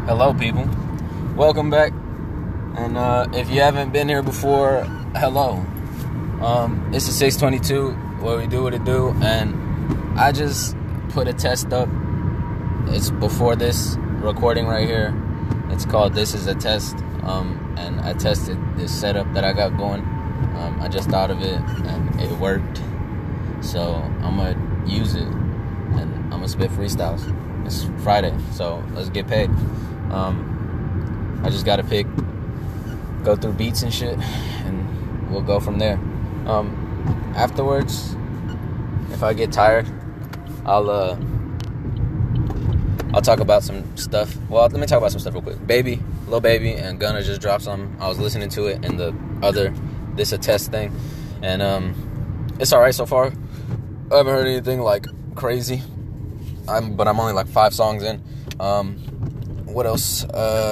Hello, people. Welcome back. And if you haven't been here before, hello. It's the 622 where we do what it do, and I just put a test up. It's before this recording right here. It's called This Is a Test, and I tested this setup that I got going. I just thought of it, and it worked. So I'm going to use it, and I'm going to spit freestyles. It's Friday, so let's get paid. I just gotta go through beats and shit, and we'll go from there. Afterwards, if I get tired, I'll talk about some stuff. Well, let me talk about some stuff real quick. Lil Baby and Gunna just dropped something. I was listening to it in the other This A Test thing, and it's alright so far. I haven't heard anything like crazy. But I'm only like 5 songs in. What else?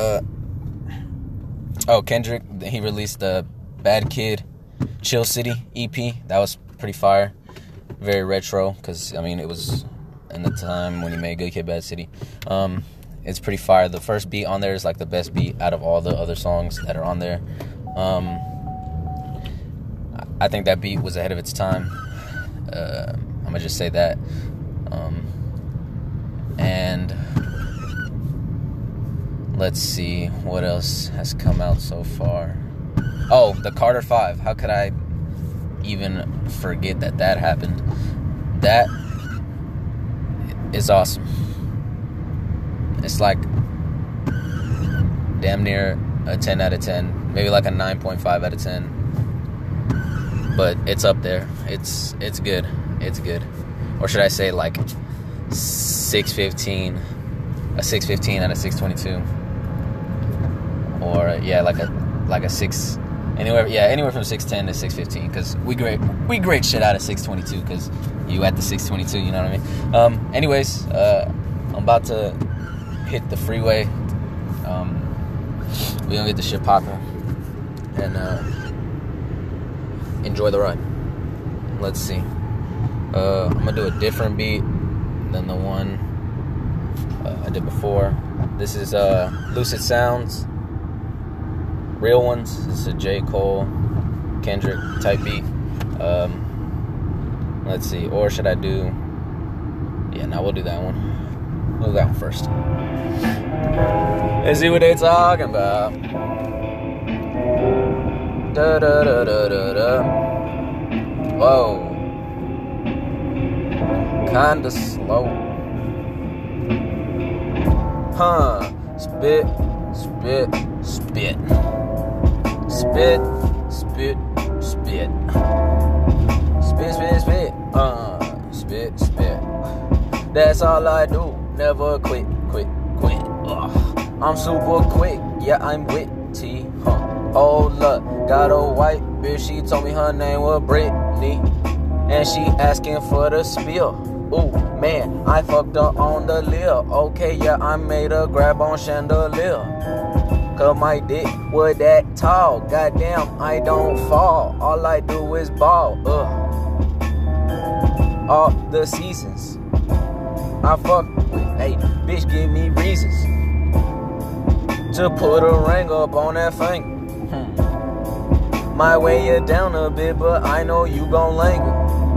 Kendrick, he released the Bad Kid Chill City EP. That was pretty fire. Very retro, because, it was in the time when he made Good Kid, Bad City. It's pretty fire. The first beat on there is like the best beat out of all the other songs that are on there. I think that beat was ahead of its time. I'm going to just say that. And let's see what else has come out so far. Oh, the Carter 5. How could I even forget that happened? That is awesome. It's like damn near a 10 out of 10. Maybe like a 9.5 out of 10. But it's up there. It's good. It's good. Or should I say like 615, a 615 out of 622, or like a 6, anywhere from 610 to 615, because we grade shit out of 622, because you at the 622, you know what I mean? Anyways, I'm about to hit the freeway. We gonna get the shit popping and enjoy the ride. Let's see. I'm gonna do a different beat than the one I did before. This is Lucid Sounds, Real Ones. This is a J. Cole, Kendrick type beat. Let's see, or should I do? Yeah, no, we'll do that one. We'll do that one first. Let's see what they talking about. Da da da da da da. Whoa. Kinda slow. Spit, spit, spit. Spit, spit, spit. Spit, spit, spit. Spit, spit. That's all I do. Never quit, quit, quit. I'm super quick. Yeah, I'm witty. Hold up. Got a white bitch. She told me her name was Brittany. And she asking for the spill. Ooh, man, I fucked her on the lip. Okay, yeah, I made her grab on chandelier. Cause my dick was that tall. Goddamn, I don't fall. All I do is ball. All the seasons I fuck with. Hey, bitch, give me reasons to put a ring up on that thing. Might weigh you down a bit, but I know you gon' linger.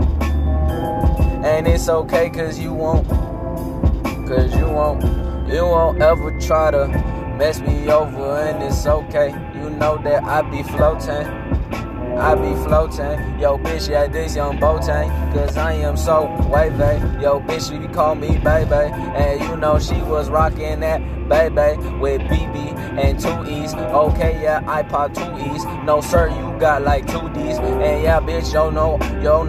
And it's okay, cause you won't ever try to mess me over, and it's okay. You know that I be floating. Yo, bitch, yeah, this young Botang, cause I am so wavy. Yo, bitch, she call me baby. And you know she was rocking that baby with BB and 2 E's. Okay, yeah, I pop 2 E's. No, sir, you got like 2 D's. And yeah, bitch, yo know.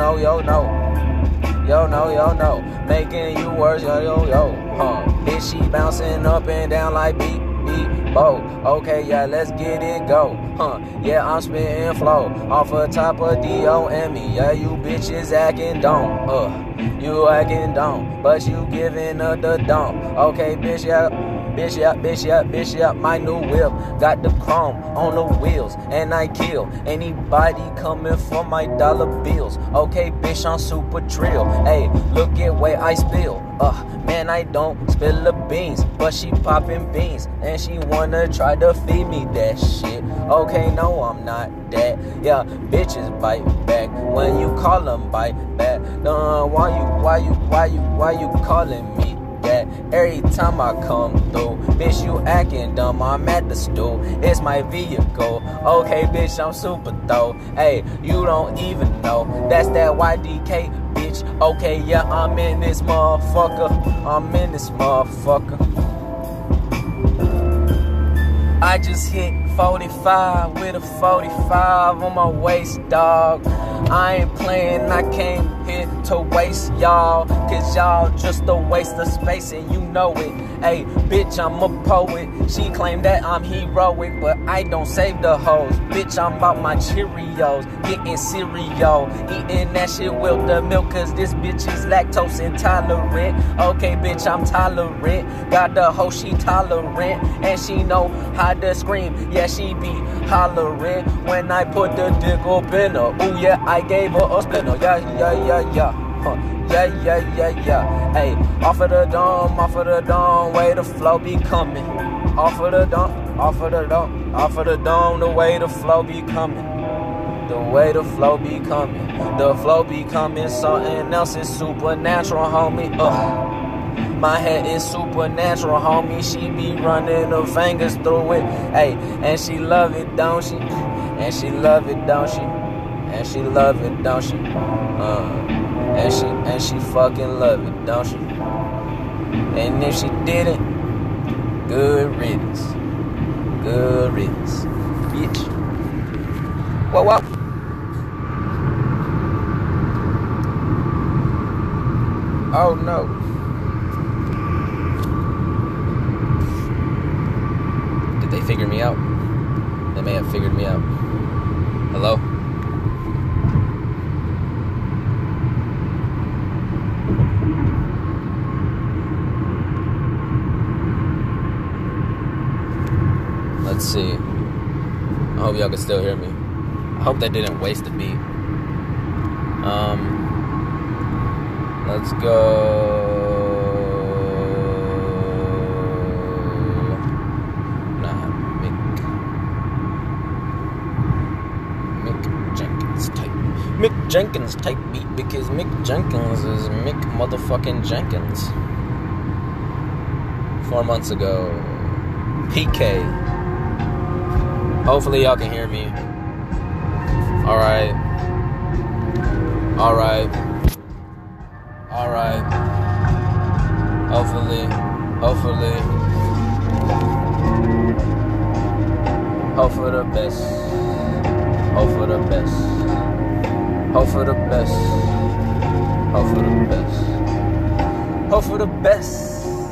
Making you worse, yo. Bitch, she bouncing up and down like beep, beep, bo. Okay, yeah, let's get it go. Yeah, I'm spitting flow off the top of D-O-M-E. Yeah, you bitches acting dumb. You acting dumb, but you giving up the dump. Okay, bitch, yeah. bitch, yeah, my new whip. Got the chrome on the wheels, and I kill anybody coming for my dollar bills. Okay, bitch, I'm super trill. Hey, look at where I spill. Man, I don't spill the beans, but she popping beans, and she wanna try to feed me that shit. Okay, no, I'm not that. Yeah, bitches bite back when you call them bite back. Why you calling me that? Every time I come through, bitch, you acting dumb. I'm at the stool, it's my vehicle. Okay, bitch, I'm super though. Hey, you don't even know that's that YDK, bitch. Okay, yeah, I'm in this motherfucker. I just hit 45 with a 45 on my waist, dog. I ain't playing, I came here to waste y'all, cause y'all just a waste of space and you know it. Hey, bitch, I'm a poet. She claimed that I'm heroic, but I don't save the hoes. Bitch, I'm about my Cheerios, getting cereal, eating that shit with the milk, cause this bitch is lactose intolerant. Okay, bitch, I'm tolerant. Got the hoe, she tolerant, and she know how to scream. Yeah, she be hollering when I put the dick up in her. Ooh, yeah, I gave her a spinner. Yeah. Yeah. Hey, off of the dome, way the flow be coming. Off of the dome, the way the flow be coming. The way the flow be coming. The flow be coming, something else is supernatural, homie. My head is supernatural, homie. She be running her fingers through it. Hey, and she love it, don't she? And she love it, don't she? And she love it, don't she? And she fucking love it, don't she? And if she didn't, good riddance. Good riddance, bitch. Whoa. Oh no. Did they figure me out? They may have figured me out. Hello? Let's see. I hope y'all can still hear me. I hope that didn't waste a beat. Let's go. Mick Jenkins type beat, because Mick Jenkins is Mick motherfucking Jenkins. 4 months ago. PK. Hopefully y'all can hear me. Alright. Hopefully. Hope for the best. Hope for the best. Hope for the best. Hope for the best. Hope for the best.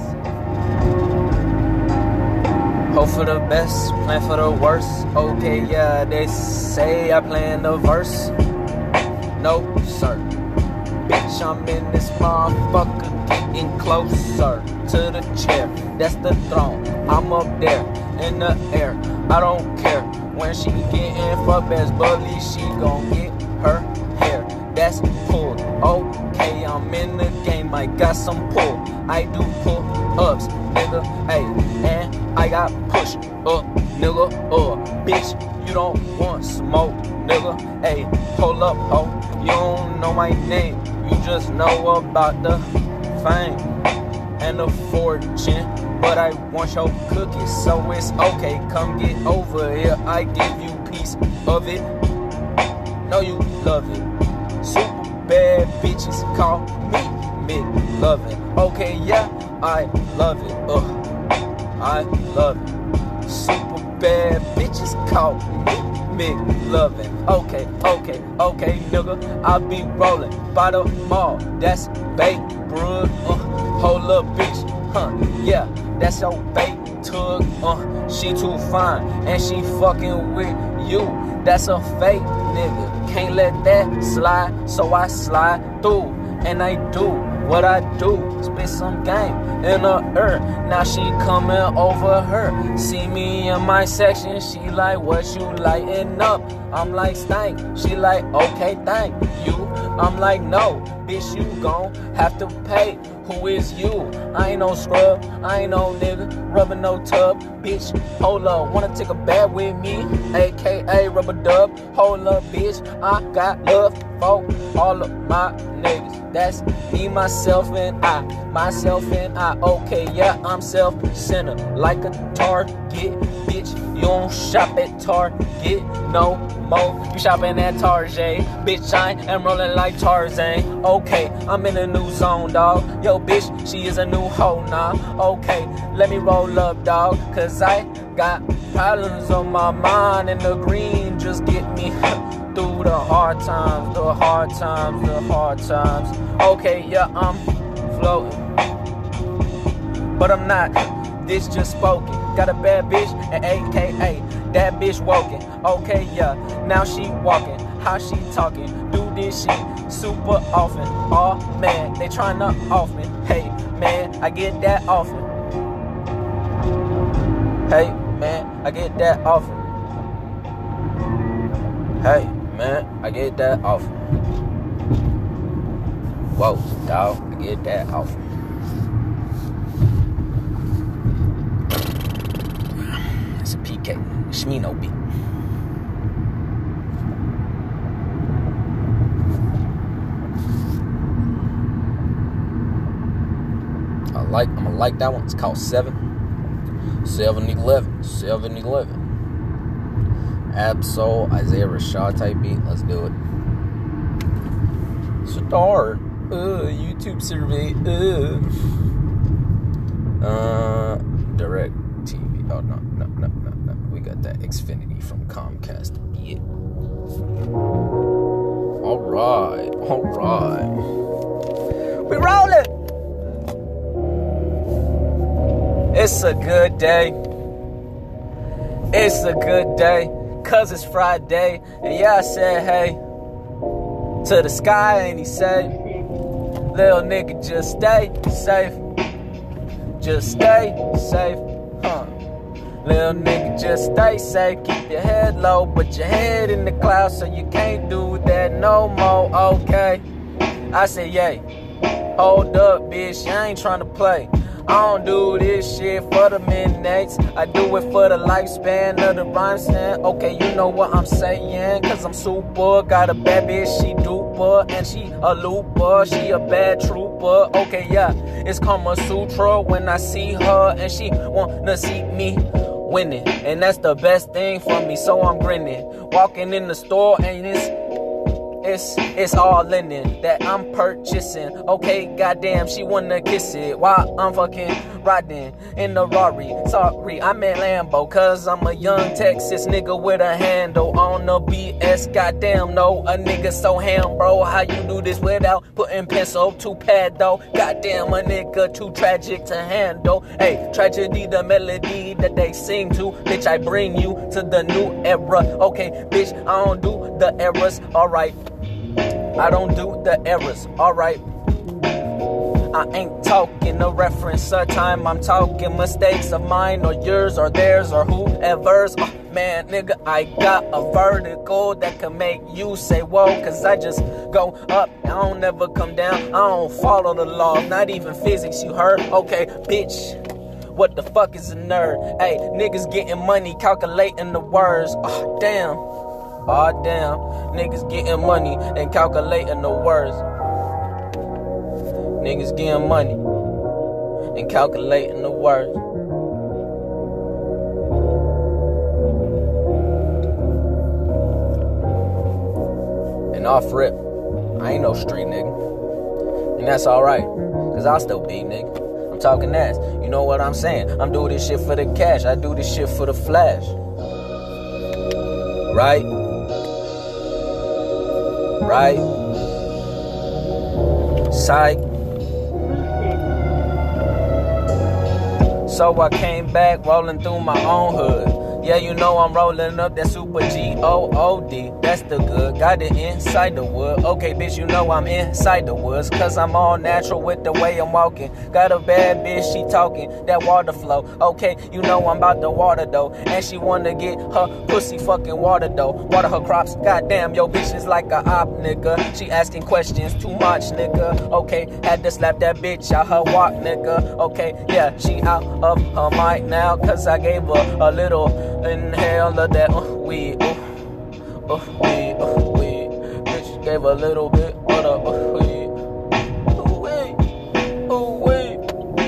Hope for the best, plan for the worst. Okay, yeah, they say I plan the verse. No, sir. Bitch, I'm in this motherfucker, getting closer to the chair. That's the throne. I'm up there in the air. I don't care when she getting fucked as bully. She gon' get her hair. That's pulled. Okay, I'm in the game. I got some pull. I do pull-ups, nigga. Hey, and I got push up, nigga. Bitch, you don't want smoke, nigga. Hey, hold up, ho. You don't know my name. You just know about the fame and the fortune. But I want your cookies, so it's okay. Come get over here. I give you piece of it. Know you love it. Super bad bitches call me McLovin. Okay, yeah, I love it. I love it. Super bad bitches call me McLovin. Okay, nigga. I be rolling by the mall. That's Babe Ruth. Hold up, bitch. Yeah, that's your bait tug. She too fine and she fucking with you. That's a fake nigga. Can't let that slide, so I slide through. And I do what I do, spit some game in the earth. Now she coming over her. See me in my section, she like, what you lighting up? I'm like, stank. She like, okay, thank you. I'm like, no, bitch, you gon' have to pay. Who is you? I ain't no scrub, I ain't no nigga, rubbing no tub. Bitch, hold up, wanna take a bath with me? AKA rubber dub. Hold up, bitch, I got love for all of my niggas. That's me, myself, and I. Myself and I. Okay, yeah, I'm self-centered like a target. Bitch, you don't shop at Target no more. You shopping at Target. Bitch, I am rolling like Tarzan. Okay, I'm in a new zone, dog. Yo, bitch, she is a new hoe now. Okay, let me roll up, dog. Cause I got problems on my mind. And the green just get me through the hard times, the hard times, the hard times. Okay, yeah, I'm floating, but I'm not. This just spoken. Got a bad bitch and AKA that bitch woken. Okay, yeah, now she walking. How she talking? Do this shit super often. Oh man, they tryna off me. Hey man, I get that often. Hey man, I get that often. Hey man, I get that often. Whoa, dog, I get that often. It's a PK, Shmino beat. I'm gonna like that one. It's called 7-11. Absol, Isaiah Rashad type beat. Let's do it. Start. YouTube survey. Direct TV. Oh, no. We got that Xfinity from Comcast. Yeah. All right. We rolling. It's a good day. It's a good day. Cause it's Friday. And yeah, I said hey to the sky. And he said, little nigga, just stay safe. Just stay safe. Little nigga, just stay safe. Keep your head low, but your head in the clouds, so you can't do that no more. Okay. I said, yay. Hold up, bitch. I ain't trying to play. I don't do this shit for the minutes. I do it for the lifespan of the rhyme stand. Okay, you know what I'm saying. Cause I'm super. Got a bad bitch, she duper. And she a looper, she a bad trooper. Okay, yeah, it's Kama Sutra when I see her. And she wanna see me winning. And that's the best thing for me, so I'm grinning. Walking in the store and it's all linen that I'm purchasing. Okay, goddamn, she wanna kiss it while I'm fucking riding in the Rari. Sorry, I'm in Lambo, cause I'm a young Texas nigga with a handle on the BS. Goddamn, no, a nigga so ham, bro. How you do this without putting pencil to pad, though? Goddamn, a nigga too tragic to handle. Hey, tragedy, the melody that they sing to. Bitch, I bring you to the new era. Okay, bitch, I don't do the errors, alright. I don't do the errors, alright. I ain't talking a reference of time. I'm talking mistakes of mine or yours or theirs or whoever's. Oh, man, nigga, I got a vertical that can make you say whoa. Cause I just go up, I don't never come down. I don't follow the law, not even physics, you heard? Okay, bitch, what the fuck is a nerd? Hey, niggas getting money, calculating the words. Oh, damn. Oh, damn. Niggas getting money and calculating the words. Niggas getting money and calculating the words. And off rip, I ain't no street nigga. And that's alright, cause I'll still be nigga. I'm talking ass, you know what I'm saying? I'm doing this shit for the cash, I do this shit for the flash. Right? Psych. So I came back rolling through my own hood. Yeah, you know I'm rolling up that super G-O-O-D. That's the good, got it inside the wood. Okay, bitch, you know I'm inside the woods, cause I'm all natural with the way I'm walking. Got a bad bitch, she talking, that water flow. Okay, you know I'm about to water though, and she wanna get her pussy fucking water though. Water her crops, goddamn, yo bitch is like a op, nigga. She asking questions too much, nigga. Okay, had to slap that bitch out her walk, nigga. Okay, yeah, she out of her mind now, cause I gave her a little inhale of that weed, weed, weed. Bitch gave a little bit of the weed, weed.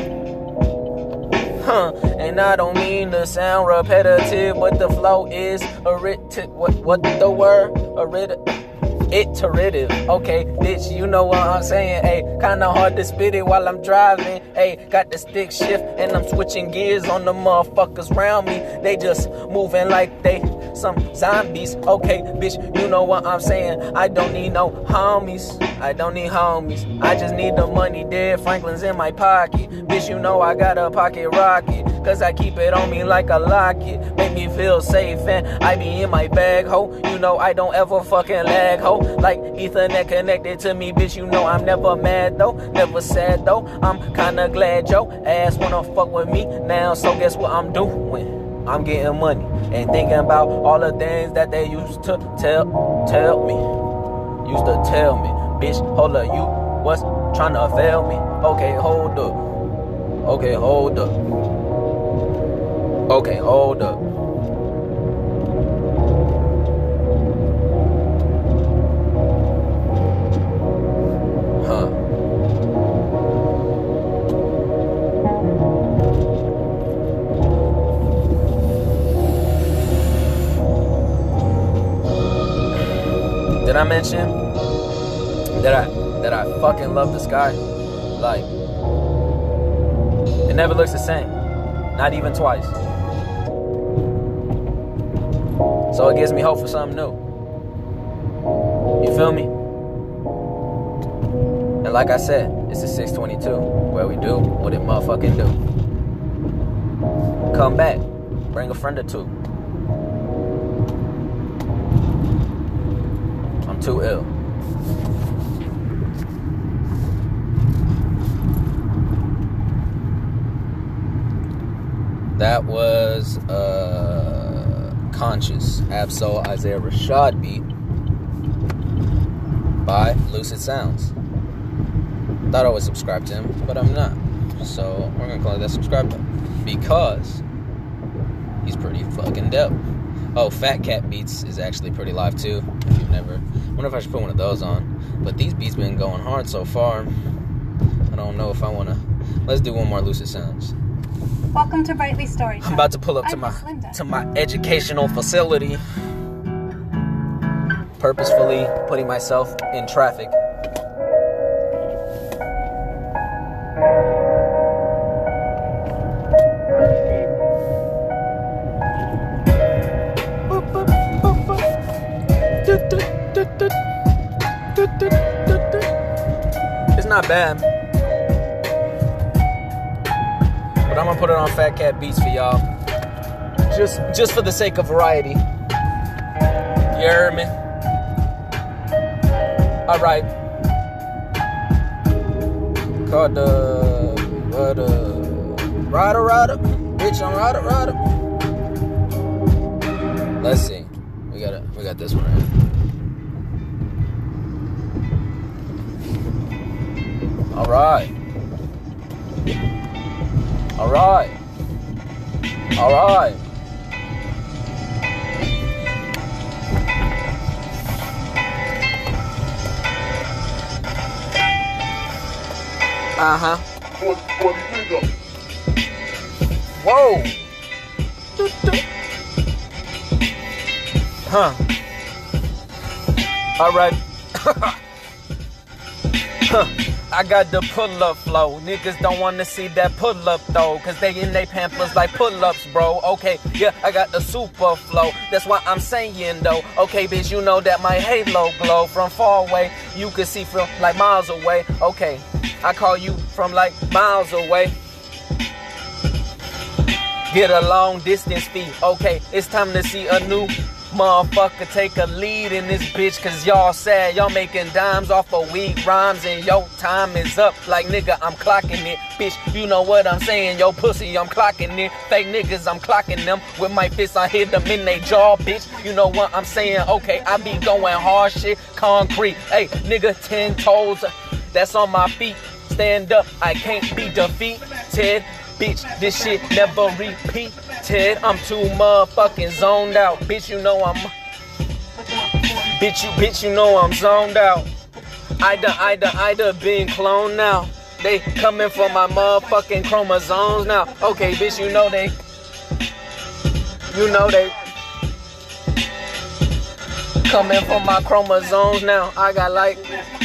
And I don't mean to sound repetitive, but the flow is what the word? Iterative. Okay, bitch, you know what I'm saying. Hey, kinda hard to spit it while I'm driving. Hey, got the stick shift and I'm switching gears on the motherfuckers around me. They just moving like they some zombies. Okay, bitch, you know what I'm saying. I don't need no homies. I don't need homies. I just need the money. Dead Franklin's in my pocket. Bitch, you know I got a pocket rocket, cause I keep it on me like a locket. Make me feel safe and I be in my bag, ho. You know I don't ever fucking lag, ho. Like Ethernet connected to me, bitch, you know I'm never mad though, never sad though. I'm kinda glad yo ass wanna fuck with me now, so guess what I'm doing? I'm getting money and thinking about all the things that they used to tell me. Used to tell me, bitch, hold up, you was trying to fail me? Okay, hold up. Okay, hold up. Okay, hold up. Did I mention that I fucking love the sky? Like, it never looks the same. Not even twice. So it gives me hope for something new. You feel me? And like I said, it's a 622 where we do what it motherfucking do. Come back. Bring a friend or two. I'm too ill. That was Conscious Absol Isaiah Rashad beat by Lucid Sounds. Thought I was subscribed to him, but I'm not. So we're gonna call that subscribed because he's pretty fucking dope. Oh, Fat Cat Beats is actually pretty live too. If you've never, I wonder if I should put one of those on. But these beats been going hard so far. I don't know if I wanna. Let's do one more Lucid Sounds. Welcome to Brightly Story. I'm about to pull up to my educational facility. Purposefully putting myself in traffic. It's not bad. But I'm gonna put it on Fat Cat Beats for y'all. Just for the sake of variety. You heard me? Alright. Called the Rider. Bitch, I'm Rider. Let's see. We got this one right. Alright. Uh-huh. Whoa. Huh. Alright. I got the pull-up flow. Niggas don't wanna see that pull-up though, cause they in they pampers like pull-ups, bro. Okay, yeah, I got the super flow. That's what I'm saying though. Okay, bitch, you know that my halo glow from far away. You can see from like miles away. Okay, I call you from like miles away. get a long distance fee. Okay, it's time to see a new motherfucker take a lead in this bitch, cause y'all sad, y'all making dimes off of weak rhymes and your time is up. Like nigga, I'm clocking it, bitch, you know what I'm saying, yo pussy, I'm clocking it, fake niggas, I'm clocking them, with my fists I hit them in they jaw, bitch, you know what I'm saying, okay, I be going hard shit, concrete, hey, nigga, 10 toes, that's on my feet, stand up, I can't be defeated, bitch, this shit never repeated. I'm too motherfucking zoned out. Bitch, you know I'm Bitch, you know I'm zoned out. I done been cloned now. They coming for my motherfucking chromosomes now. Okay, bitch, you know they coming for my chromosomes now. I got like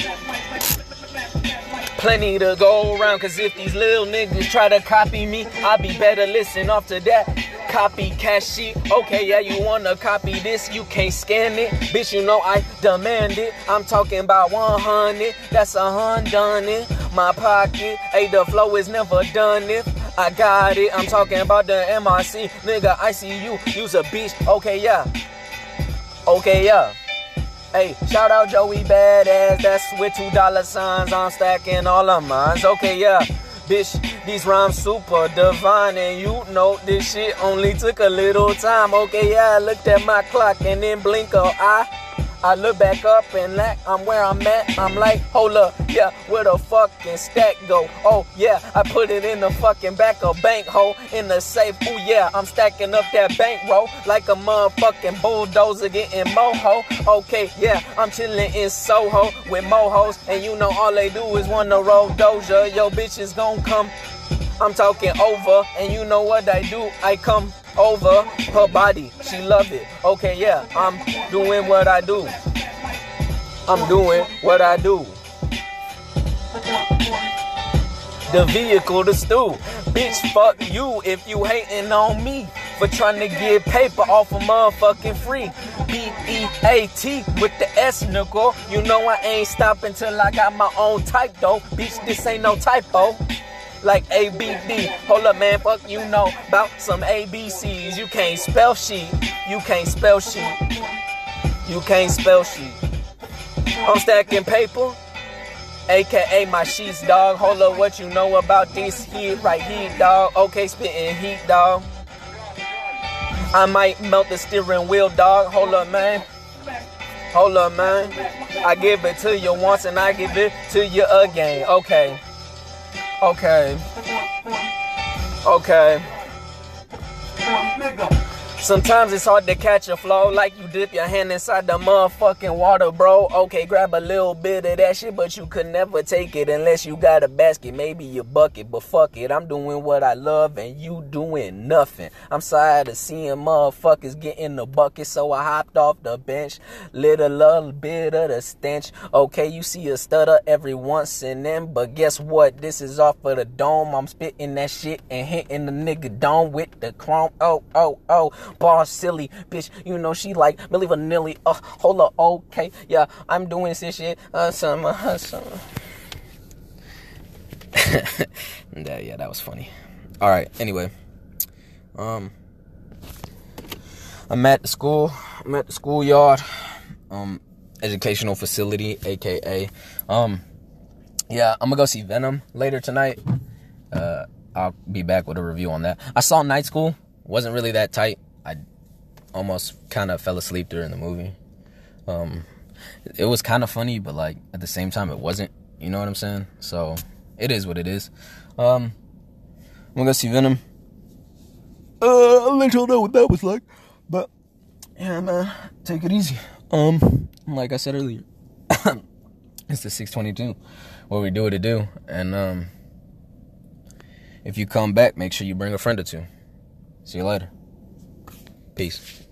plenty to go around, cause if these little niggas try to copy me, I be better listen off to that copycat shit. Okay, yeah, you wanna copy this, you can't scan it, bitch, you know I demand it. I'm talking about 100, that's 100 in my pocket. Hey, the flow is never done if I got it. I'm talking about the MRC, nigga, I see you, you's a bitch. Okay, yeah. Hey, shout out Joey Badass, that's with $2 signs, I'm stacking all of mines. Okay, yeah, bitch, these rhymes super divine, and you know this shit only took a little time. Okay, yeah, I looked at my clock and then blink of eye. I look back up and like I'm where I'm at. I'm like, hold up, yeah, where the fucking stack go? Oh yeah, I put it in the fucking back of bank hole in the safe. Ooh yeah, I'm stacking up that bankroll like a motherfucking bulldozer getting moho. Okay, yeah, I'm chilling in Soho with mohos, and you know all they do is wanna roll Doja. Yo, bitch is gon' come. I'm talking over, and you know what I do? I come over her body, she love it. Okay, yeah, I'm doing what I do. The vehicle, the stew. Bitch, fuck you if you hating on me for trying to get paper off of motherfucking free. B-E-A-T with the S, nickel. You know I ain't stopping till I got my own type, though. Bitch, this ain't no typo. Like A-B-D. Hold up, man, fuck you know about some ABCs. You can't spell shit. I'm stacking paper, aka my sheets, dog. Hold up, what you know about this heat right here, dog? Okay, spitting heat, dog. I might melt the steering wheel, dog. Hold up, man. I give it to you once and I give it to you again. Okay. Sometimes it's hard to catch a flow, like you dip your hand inside the motherfucking water, bro. Okay, grab a little bit of that shit, but you could never take it unless you got a basket, maybe your bucket. But fuck it, I'm doing what I love and you doing nothing. I'm tired of seeing motherfuckers get in the bucket, so I hopped off the bench, lit a little bit of the stench. Okay, you see a stutter every once and then, but guess what? This is off of the dome. I'm spitting that shit and hitting the nigga dome with the chrome. Oh. Bar silly, bitch, you know she like Milli Vanilli. Hold up, okay, yeah, I'm doing this shit. Summer. Yeah, that was funny. All right, anyway, I'm at the schoolyard, educational facility, aka, yeah, I'm gonna go see Venom later tonight. I'll be back with a review on that. I saw Night School. Wasn't really that tight. I almost kind of fell asleep during the movie. It was kind of funny, but like at the same time it wasn't. You know what I'm saying? So it is what it is. I'm gonna go see Venom. I'll let y'all know what that was like. But yeah, man, take it easy. Like I said earlier, it's the 622 where we do what it do, and if you come back, make sure you bring a friend or two. See you later. Peace.